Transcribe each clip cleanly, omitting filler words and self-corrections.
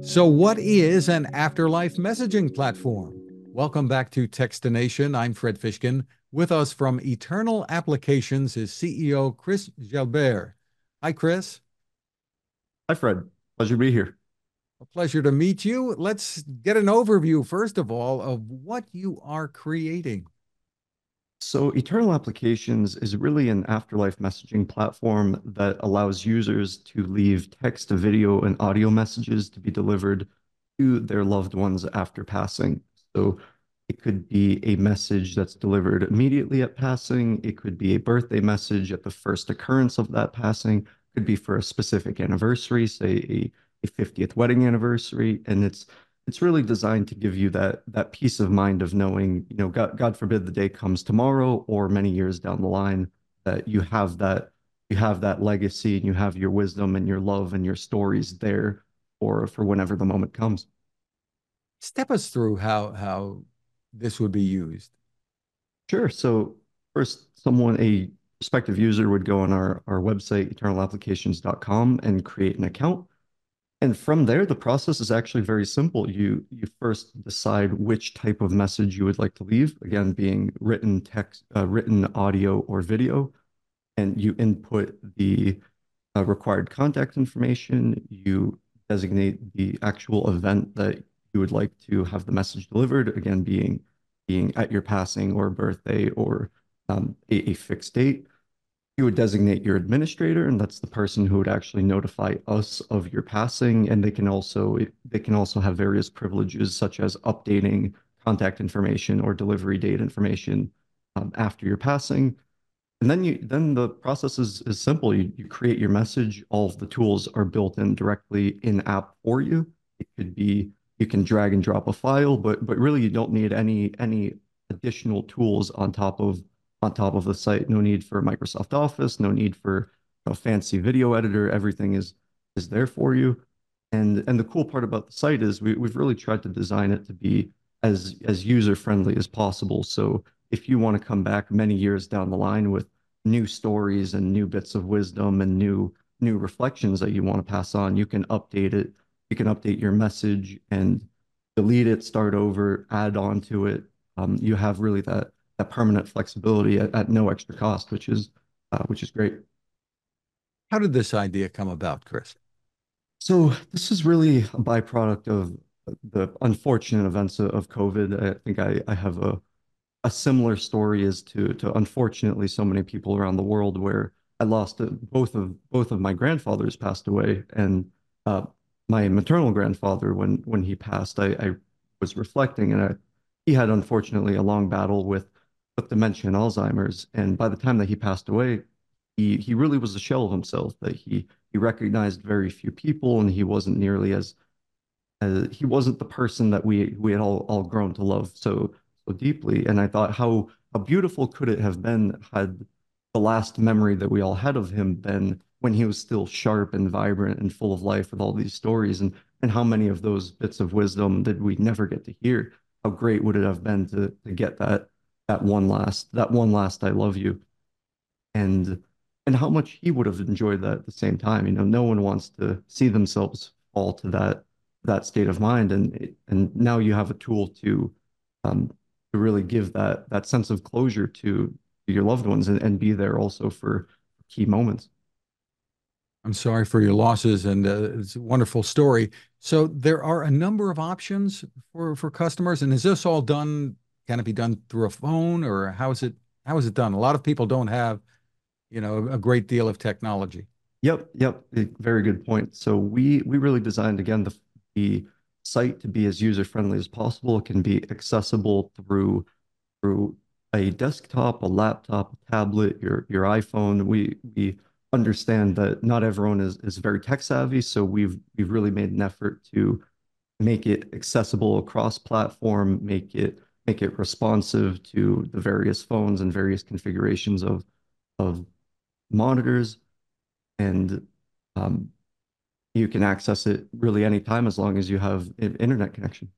So, what is an afterlife messaging platform? Welcome back to Techstination. I'm Fred Fishkin. With us from Eternal Applications is CEO Chris Gilbert. Hi, Chris. Hi, Fred. Pleasure to be here. A pleasure to meet you. Let's get an overview, first of all, of what you are creating. So, Eternal Applications is really an afterlife messaging platform that allows users to leave text, video, and audio messages to be delivered to their loved ones after passing. So, it could be a message that's delivered immediately at passing. It could be a birthday message at the first occurrence of that passing. It could be for a specific anniversary, say a 50th wedding anniversary. And it's really designed to give you that peace of mind of knowing, God forbid the day comes tomorrow or many years down the line, that you have that legacy and you have your wisdom and your love and your stories there for whenever the moment comes. Step us through how this would be used. Sure. So first, a prospective user would go on our website, eternalapplications.com, and create an account. And from there, the process is actually very simple. You first decide which type of message you would like to leave, again, being written text, written audio, or video, and you input the required contact information. You designate the actual event that you would like to have the message delivered, again, being at your passing or birthday or a fixed date. You would designate your administrator, and that's the person who would actually notify us of your passing. And they can also have various privileges, such as updating contact information or delivery date information after your passing. And then the process is simple. You create your message. All of the tools are built in directly in app for you. It could be you can drag and drop a file, but really you don't need any additional tools on top of the site. No need for Microsoft Office, no need for a fancy video editor. Everything is there for you. And the cool part about the site is we've really tried to design it to be as user friendly as possible. So if you want to come back many years down the line with new stories and new bits of wisdom and new reflections that you want to pass on, you can update it. You can update your message and delete it, start over, add on to it. You have really that permanent flexibility at no extra cost, which is great. How did this idea come about, Chris? So this is really a byproduct of the unfortunate events of COVID. I think I have a similar story as to unfortunately so many people around the world where I lost both of my grandfathers passed away, and uh, my maternal grandfather when he passed, I was reflecting, and he had unfortunately a long battle with dementia and Alzheimer's, and by the time that he passed away, he really was a shell of himself. That he recognized very few people, and he wasn't nearly as he wasn't the person that we had all grown to love so deeply. And I thought, how beautiful could it have been had the last memory that we all had of him been when he was still sharp and vibrant and full of life with all these stories, and how many of those bits of wisdom did we never get to hear? How great would it have been to get that one last I love you, and and how much he would have enjoyed that at the same time. No one wants to see themselves fall to that state of mind, and now you have a tool um, to really give that sense of closure to your loved ones, and be there also for key moments. I'm sorry for your losses, and it's a wonderful story. So there are a number of options for customers, and is this all done? Can it be done through a phone, or how is it done? A lot of people don't have, a great deal of technology. Yep, very good point. So we really designed, again, the site to be as user friendly as possible. It can be accessible through a desktop, a laptop, a tablet, your iPhone. We understand that not everyone is very tech savvy, so we've really made an effort to make it accessible across platform, make it responsive to the various phones and various configurations of monitors, and um, you can access it really anytime as long as you have an internet connection.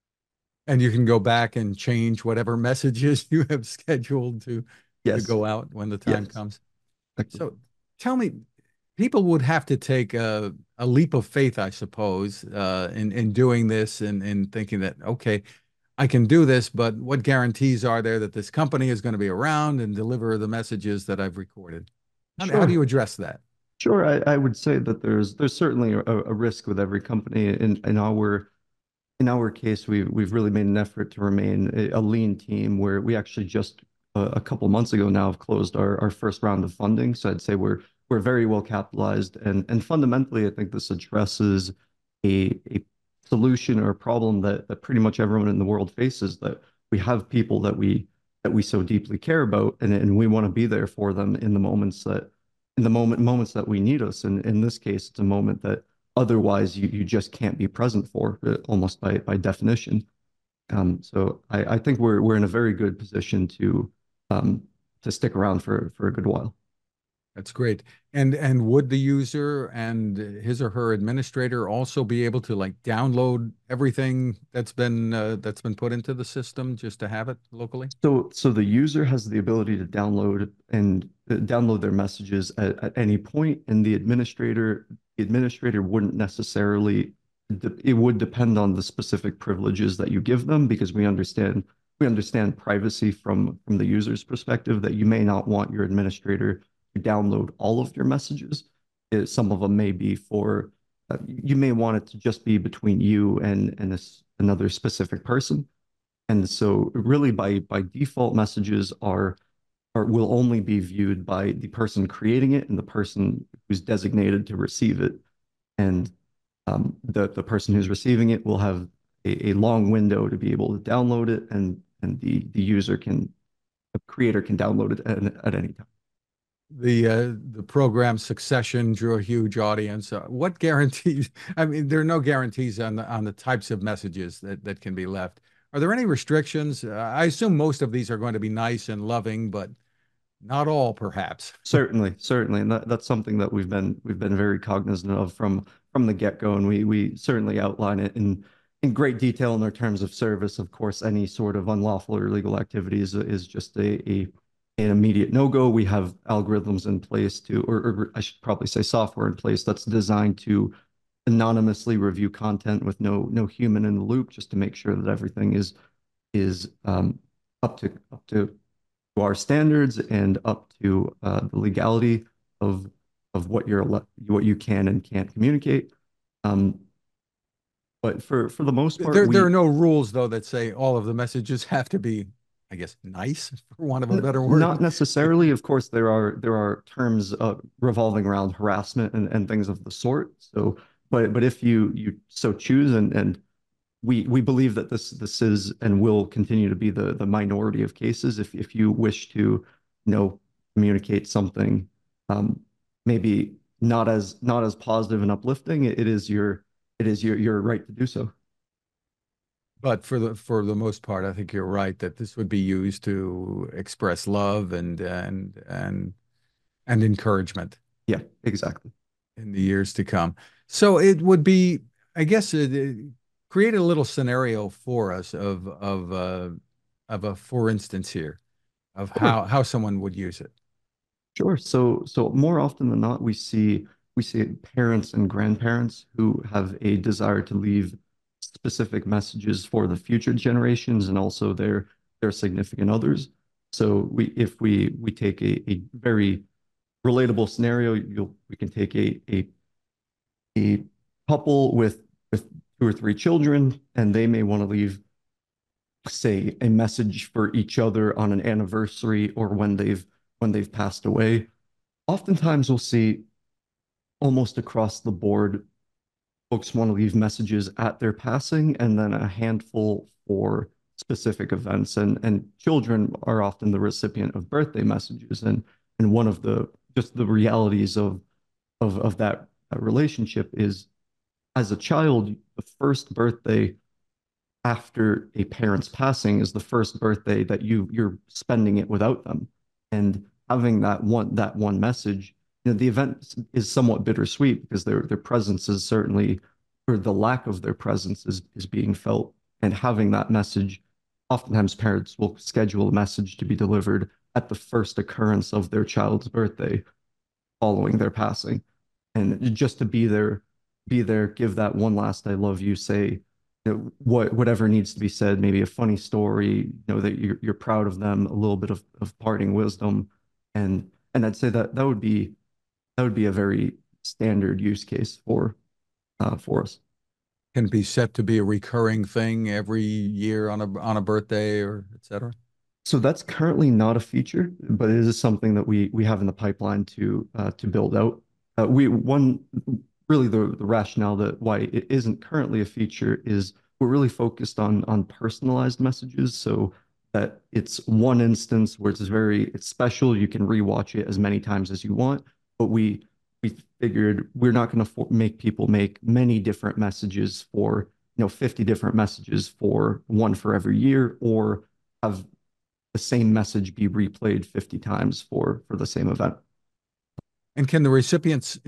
And you can go back and change whatever messages you have scheduled to Yes, go out when the time yes, comes. exactly. So tell me, people would have to take a leap of faith, I suppose, in doing this and thinking that, okay, I can do this, but what guarantees are there that this company is going to be around and deliver the messages that I've recorded? How do Sure. you address that? Sure, I would say that there's certainly a risk with every company. In our case, we've really made an effort to remain a lean team where we actually just a couple months ago now have closed our first round of funding. So I'd say we're very well capitalized, and fundamentally, I think this addresses a solution or a problem that pretty much everyone in the world faces, that we have people that we so deeply care about, and we want to be there for them in the moments that we need us. And in this case, it's a moment that otherwise you just can't be present for, almost by definition. So I think we're in a very good position to stick around for a good while. That's great. And would the user and his or her administrator also be able to like download everything that's been put into the system just to have it locally? So the user has the ability to download their messages at any point, and the administrator wouldn't necessarily. It would depend on the specific privileges that you give them, because we understand privacy from the user's perspective, that you may not want your administrator to download all of your messages. Some of them may be for you may want it to just be between you and another specific person. And so really by default, messages are will only be viewed by the person creating it and the person who's designated to receive it. And the person who's receiving it will have a long window to be able to download it, and the creator can download it at any time. The program Succession drew a huge audience. What guarantees? I mean, there are no guarantees on the types of messages that can be left. Are there any restrictions? I assume most of these are going to be nice and loving, but not all, perhaps. Certainly, and that's something that we've been very cognizant of from the get-go, and we certainly outline it in great detail in our terms of service. Of course, any sort of unlawful or illegal activities is just an immediate no-go. We have algorithms in place or I should probably say software in place that's designed to anonymously review content with no human in the loop, just to make sure that everything is up to our standards and up to the legality of what you can and can't communicate. Um, but for the most part, There are no rules though that say all of the messages have to be, I guess, nice for want of a better not word. necessarily. Of course, there are terms revolving around harassment and things of the sort. So, but if you so choose, and we believe that this is and will continue to be the minority of cases. If you wish to, communicate something, um, maybe not as positive and uplifting, it is your right to do so. But for the most part, I think you're right that this would be used to express love and encouragement Yeah, exactly. in the years to come. So it would be, I guess, create a little scenario for us of a for instance here of Sure. how someone would use it. Sure. So more often than not, we see parents and grandparents who have a desire to leave specific messages for the future generations and also their significant others. So if we take a very relatable scenario, we can take a couple with two or three children, and they may want to leave, say, a message for each other on an anniversary or when they've passed away. Oftentimes, we'll see almost across the board, folks want to leave messages at their passing and then a handful for specific events. And children are often the recipient of birthday messages. And one of the just the realities of that relationship is, as a child, the first birthday after a parent's passing is the first birthday that you're spending it without them. And having that one message, the event is somewhat bittersweet because their presence is certainly, or the lack of their presence is being felt. And having that message, oftentimes parents will schedule a message to be delivered at the first occurrence of their child's birthday following their passing. And just to be there be there, give that one last I love you, say, whatever needs to be said, maybe a funny story, that you're proud of them, a little bit of parting wisdom. And I'd say that that would be a very standard use case for us. Can it be set to be a recurring thing every year on a birthday or et cetera? So that's currently not a feature, but it is something that we have in the pipeline to build out. We one really the rationale that why it isn't currently a feature is we're really focused on personalized messages, so that it's one instance where it's special. You can rewatch it as many times as you want, but we figured we're not going to make people make many different messages for 50 different messages for one for every year, or have the same message be replayed 50 times for the same event. And can the recipients,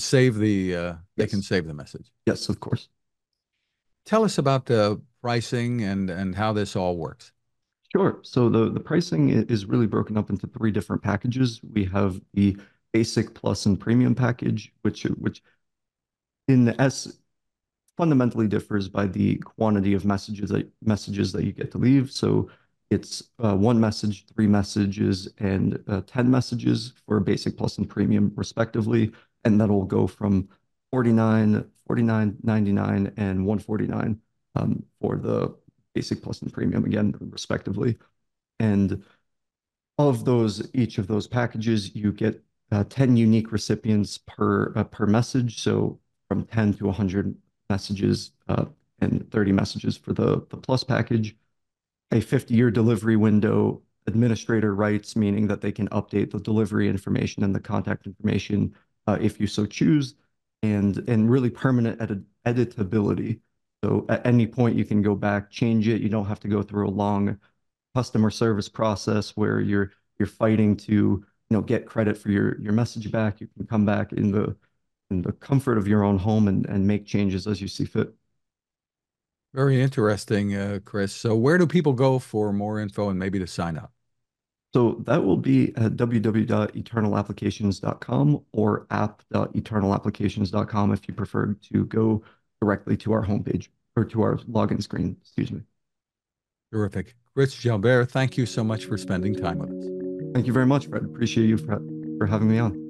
they can Yes. save the message. Yes, of course. Tell us about the pricing and how this all works. Sure. So the pricing is really broken up into three different packages. We have the basic plus and premium package, which in the S fundamentally differs by the quantity of messages that you get to leave. So it's one message, three messages, and 10 messages for basic plus and premium respectively. And that'll go from 49, 49.99, and 149 for the basic plus and premium again, respectively. And of those, each of those packages, you get 10 unique recipients per message. So from 10 to 100 messages and 30 messages for the plus package. A 50-year delivery window, administrator rights, meaning that they can update the delivery information and the contact information if you so choose, and really permanent editability. So at any point you can go back, change it. You don't have to go through a long customer service process where you're fighting to get credit for your message back. You can come back in the comfort of your own home and make changes as you see fit. Very interesting, Chris. So where do people go for more info and maybe to sign up? So that will be at www.eternalapplications.com or app.eternalapplications.com if you prefer to go directly to our homepage or to our login screen, excuse me. Terrific. Chris Jalbert, thank you so much for spending time with us. Thank you very much, Fred. Appreciate you for having me on.